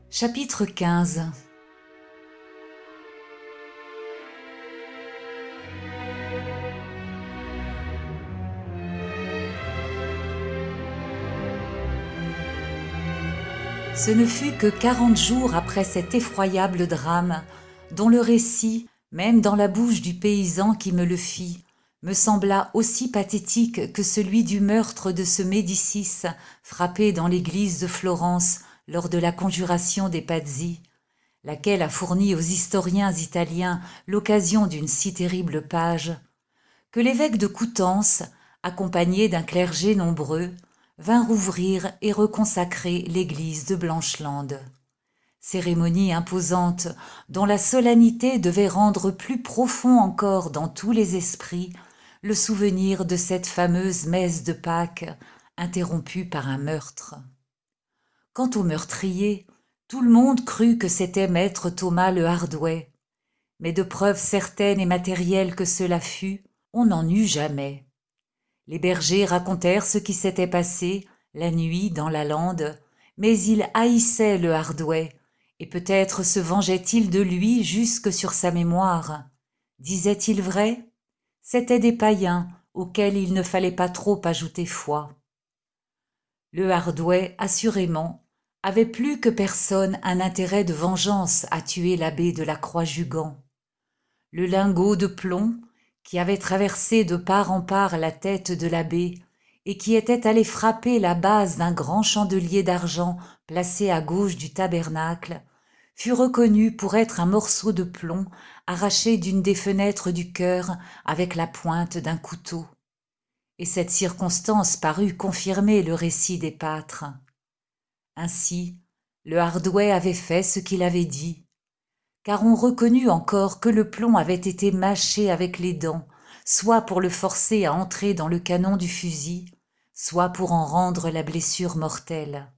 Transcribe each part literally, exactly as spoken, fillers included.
Chapitre quinze. Ce ne fut que quarante jours après cet effroyable drame, dont le récit, même dans la bouche du paysan qui me le fit, me sembla aussi pathétique que celui du meurtre de ce Médicis frappé dans l'église de Florence lors de la conjuration des Pazzi, laquelle a fourni aux historiens italiens l'occasion d'une si terrible page, que l'évêque de Coutances, accompagné d'un clergé nombreux, vint rouvrir et reconsacrer l'église de Blancheland. Cérémonie imposante dont la solennité devait rendre plus profond encore dans tous les esprits le souvenir de cette fameuse messe de Pâques interrompue par un meurtre. Quant au meurtrier, tout le monde crut que c'était maître Thomas le Hardouet, mais de preuves certaines et matérielles que cela fût, on n'en eut jamais. Les bergers racontèrent ce qui s'était passé la nuit dans la lande, mais ils haïssaient le Hardouet, et peut-être se vengeaient-ils de lui jusque sur sa mémoire. Disaient-ils vrai ? C'étaient des païens auxquels il ne fallait pas trop ajouter foi. Le Hardouet, assurément, avait plus que personne un intérêt de vengeance à tuer l'abbé de la Croix-Jugan. Le lingot de plomb, qui avait traversé de part en part la tête de l'abbé et qui était allé frapper la base d'un grand chandelier d'argent placé à gauche du tabernacle, fut reconnu pour être un morceau de plomb arraché d'une des fenêtres du chœur avec la pointe d'un couteau. Et cette circonstance parut confirmer le récit des pâtres. Ainsi, le Hardouet avait fait ce qu'il avait dit, car on reconnut encore que le plomb avait été mâché avec les dents, soit pour le forcer à entrer dans le canon du fusil, soit pour en rendre la blessure mortelle.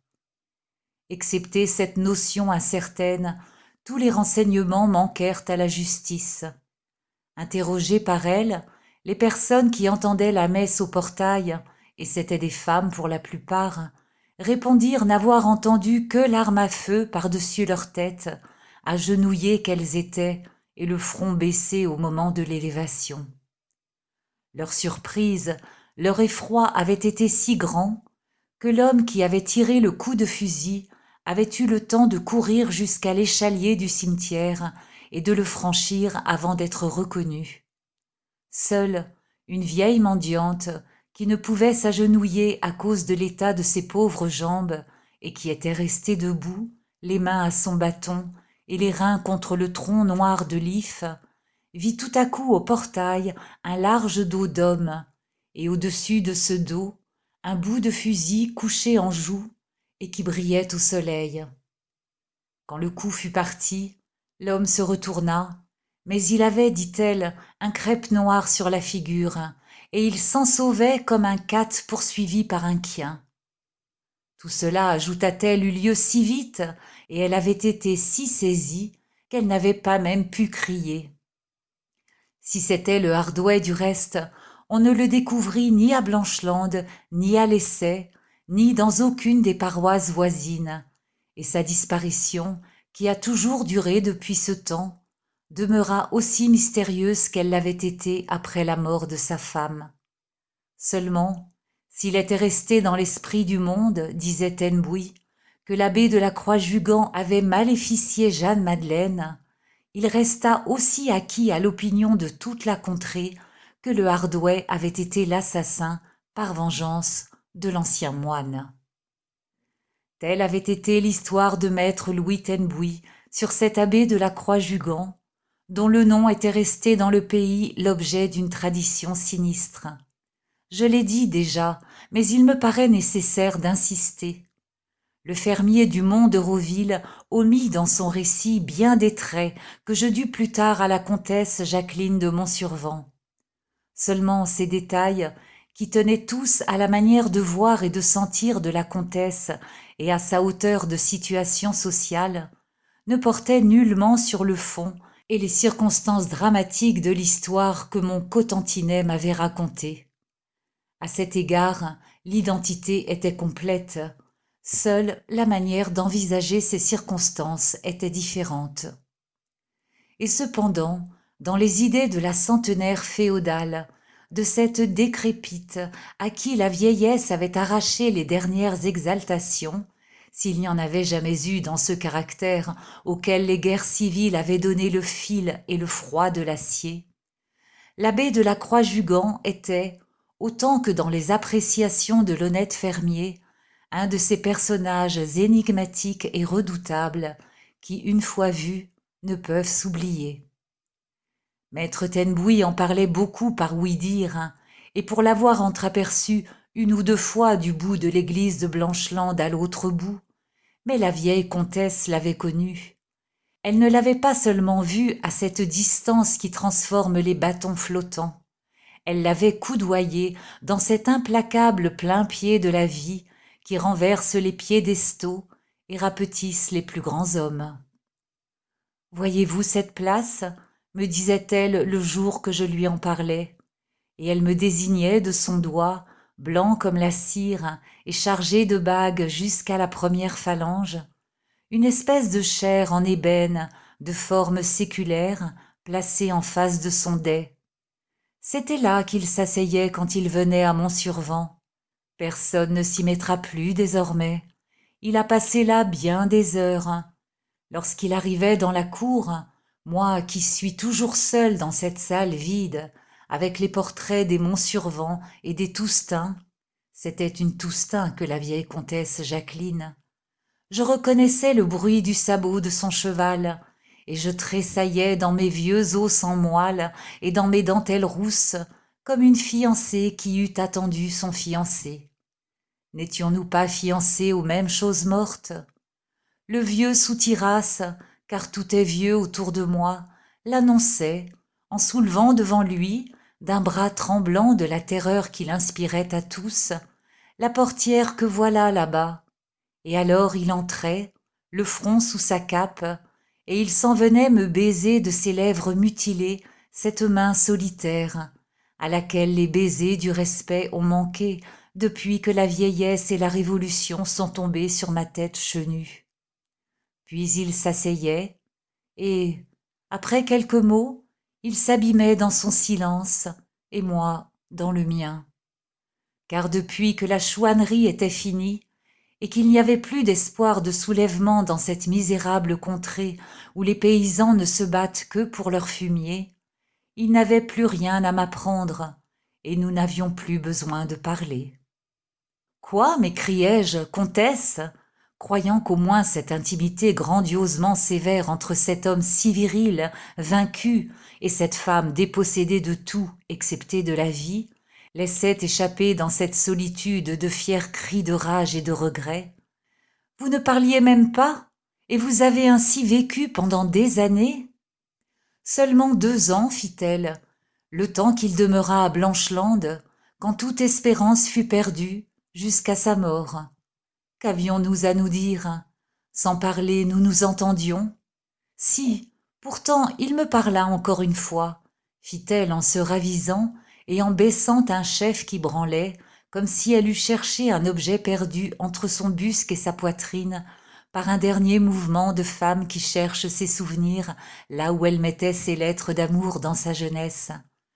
Excepté cette notion incertaine, tous les renseignements manquèrent à la justice. Interrogées par elle, les personnes qui entendaient la messe au portail, et c'étaient des femmes pour la plupart, répondirent n'avoir entendu que l'arme à feu par-dessus leur tête, agenouillées qu'elles étaient, et le front baissé au moment de l'élévation. Leur surprise, leur effroi avaient été si grands que l'homme qui avait tiré le coup de fusil avait eu le temps de courir jusqu'à l'échalier du cimetière et de le franchir avant d'être reconnu. Seule une vieille mendiante, qui ne pouvait s'agenouiller à cause de l'état de ses pauvres jambes et qui était restée debout, les mains à son bâton et les reins contre le tronc noir de l'if, vit tout à coup au portail un large dos d'homme, et au-dessus de ce dos, un bout de fusil couché en joue et qui brillait au soleil. Quand le coup fut parti, l'homme se retourna, mais il avait, dit-elle, un crêpe noir sur la figure, et il s'en sauvait comme un cat poursuivi par un quien. Tout cela, ajouta-t-elle, eut lieu si vite, et elle avait été si saisie qu'elle n'avait pas même pu crier. Si c'était le Hardouet du reste, on ne le découvrit ni à Blancheland, ni à l'Essai, ni dans aucune des paroisses voisines, et sa disparition, qui a toujours duré depuis ce temps, demeura aussi mystérieuse qu'elle l'avait été après la mort de sa femme. Seulement, s'il était resté dans l'esprit du monde, disait Hennebuy, que l'abbé de la Croix-Jugan avait maléficié Jeanne-Madeleine, il resta aussi acquis à l'opinion de toute la contrée que le Hardouet avait été l'assassin, par vengeance, de l'ancien moine. Telle avait été l'histoire de maître Louis Hennebuy sur cet abbé de la Croix-Jugan, dont le nom était resté dans le pays l'objet d'une tradition sinistre. Je l'ai dit déjà, mais il me paraît nécessaire d'insister. Le fermier du mont de Roville omit dans son récit bien des traits que je dus plus tard à la comtesse Jacqueline de Montsurvent. Seulement ces détails, qui tenaient tous à la manière de voir et de sentir de la comtesse et à sa hauteur de situation sociale, ne portaient nullement sur le fond et les circonstances dramatiques de l'histoire que mon cotantinet m'avait racontée. À cet égard, l'identité était complète. Seule la manière d'envisager ces circonstances était différente. Et cependant, dans les idées de la centenaire féodale, de cette décrépite à qui la vieillesse avait arraché les dernières exaltations, s'il n'y en avait jamais eu dans ce caractère auquel les guerres civiles avaient donné le fil et le froid de l'acier, l'abbé de la Croix-Jugan était, autant que dans les appréciations de l'honnête fermier, un de ces personnages énigmatiques et redoutables qui, une fois vus, ne peuvent s'oublier. Maître Tenbouy en parlait beaucoup par ouï-dire, et pour l'avoir entreaperçu une ou deux fois du bout de l'église de Blancheland à l'autre bout, mais la vieille comtesse l'avait connu. Elle ne l'avait pas seulement vu à cette distance qui transforme les bâtons flottants, elle l'avait coudoyé dans cet implacable plein-pied de la vie qui renverse les piédestaux et rapetisse les plus grands hommes. « Voyez-vous cette place ?» me disait-elle le jour que je lui en parlais, et elle me désignait de son doigt, blanc comme la cire et chargé de bagues jusqu'à la première phalange, une espèce de chair en ébène de forme séculaire placée en face de son dais. C'était là qu'il s'asseyait quand il venait à Montsurvent. Personne ne s'y mettra plus désormais. Il a passé là bien des heures. Lorsqu'il arrivait dans la cour, moi qui suis toujours seule dans cette salle vide, avec les portraits des Montsurvent et des Toustins, c'était une Toustain que la vieille comtesse Jacqueline, je reconnaissais le bruit du sabot de son cheval, et je tressaillais dans mes vieux os sans moelle et dans mes dentelles rousses, comme une fiancée qui eût attendu son fiancé. N'étions-nous pas fiancés aux mêmes choses mortes? Le vieux soutirasse, car tout est vieux autour de moi, l'annonçait, en soulevant devant lui, d'un bras tremblant de la terreur qu'il inspirait à tous, la portière que voilà là-bas. Et alors il entrait, le front sous sa cape, et il s'en venait me baiser de ses lèvres mutilées cette main solitaire, à laquelle les baisers du respect ont manqué depuis que la vieillesse et la révolution sont tombés sur ma tête chenue. Puis il s'asseyait, et, après quelques mots, il s'abîmait dans son silence, et moi dans le mien. Car depuis que la chouannerie était finie, et qu'il n'y avait plus d'espoir de soulèvement dans cette misérable contrée où les paysans ne se battent que pour leur fumier, il n'avait plus rien à m'apprendre, et nous n'avions plus besoin de parler. « Quoi » m'écriai-je, « comtesse ?» croyant qu'au moins cette intimité grandiosement sévère entre cet homme si viril, vaincu, et cette femme dépossédée de tout, excepté de la vie, laissait échapper dans cette solitude de fiers cris de rage et de regret. « Vous ne parliez même pas, et vous avez ainsi vécu pendant des années ?» « Seulement deux ans, fit-elle, le temps qu'il demeura à Blancheland, quand toute espérance fut perdue, jusqu'à sa mort. Qu'avions-nous à nous dire? Sans parler, nous nous entendions. Si, pourtant, il me parla encore une fois, fit-elle en se ravisant et en baissant un chef qui branlait, comme si elle eût cherché un objet perdu entre son busc et sa poitrine, par un dernier mouvement de femme qui cherche ses souvenirs là où elle mettait ses lettres d'amour dans sa jeunesse.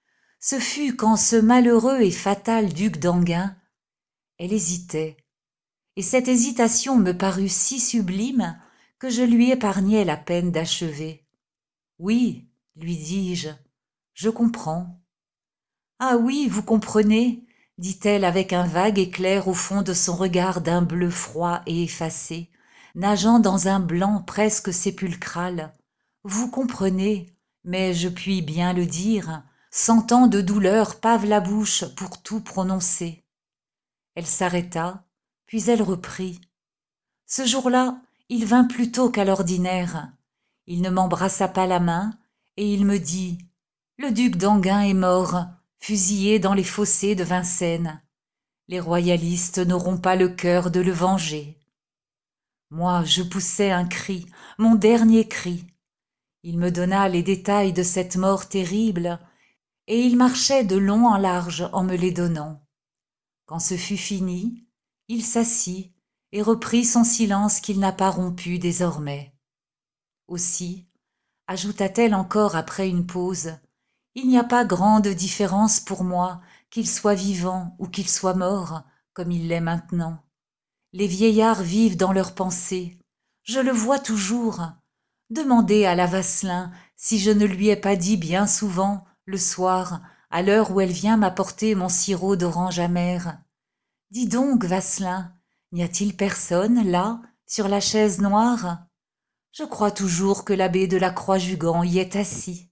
Ce fut quand ce malheureux et fatal duc d'Enghien, elle hésitait, et cette hésitation me parut si sublime que je lui épargnai la peine d'achever. « Oui, lui dis-je, je comprends. »« Ah oui, vous comprenez, dit-elle avec un vague éclair au fond de son regard d'un bleu froid et effacé, nageant dans un blanc presque sépulcral. Vous comprenez, mais je puis bien le dire, cent ans de douleur pavent la bouche pour tout prononcer. » Elle s'arrêta, puis elle reprit. « Ce jour-là, il vint plus tôt qu'à l'ordinaire. Il ne m'embrassa pas la main, et il me dit « Le duc d'Enghien est mort, fusillé dans les fossés de Vincennes. Les royalistes n'auront pas le cœur de le venger. » Moi, je poussai un cri, mon dernier cri. Il me donna les détails de cette mort terrible, et il marchait de long en large en me les donnant. Quand ce fut fini, il s'assit et reprit son silence qu'il n'a pas rompu désormais. Aussi, ajouta-t-elle encore après une pause, il n'y a pas grande différence pour moi qu'il soit vivant ou qu'il soit mort, comme il l'est maintenant. Les vieillards vivent dans leurs pensées. Je le vois toujours. Demandez à la Vasselin si je ne lui ai pas dit bien souvent, le soir, à l'heure où elle vient m'apporter mon sirop d'orange amère. Dis donc, Vasselin, n'y a-t-il personne, là, sur la chaise noire? Je crois toujours que l'abbé de la Croix-Jugan y est assis.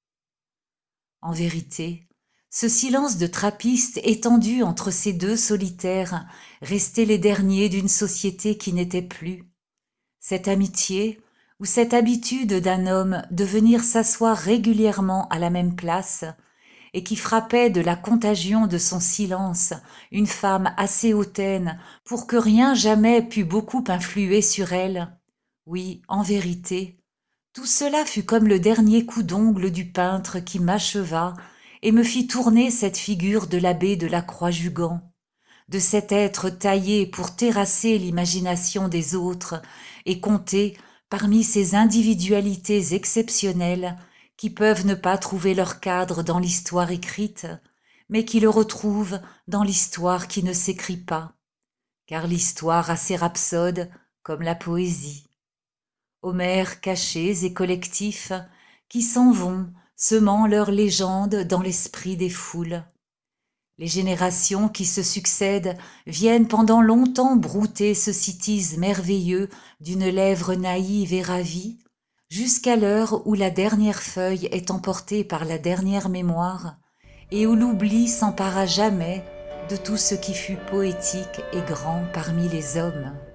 En vérité, ce silence de trappiste étendu entre ces deux solitaires restait les derniers d'une société qui n'était plus. Cette amitié, ou cette habitude d'un homme de venir s'asseoir régulièrement à la même place, et qui frappait de la contagion de son silence une femme assez hautaine pour que rien jamais pût beaucoup influer sur elle. Oui, en vérité, tout cela fut comme le dernier coup d'ongle du peintre qui m'acheva et me fit tourner cette figure de l'abbé de la Croix-Jugan, de cet être taillé pour terrasser l'imagination des autres et compter parmi ces individualités exceptionnelles qui peuvent ne pas trouver leur cadre dans l'histoire écrite, mais qui le retrouvent dans l'histoire qui ne s'écrit pas, car l'histoire a ses rhapsodes comme la poésie. Homères cachés et collectifs qui s'en vont, semant leurs légendes dans l'esprit des foules. Les générations qui se succèdent viennent pendant longtemps brouter ce cytise merveilleux d'une lèvre naïve et ravie, jusqu'à l'heure où la dernière feuille est emportée par la dernière mémoire, et où l'oubli s'empara jamais de tout ce qui fut poétique et grand parmi les hommes.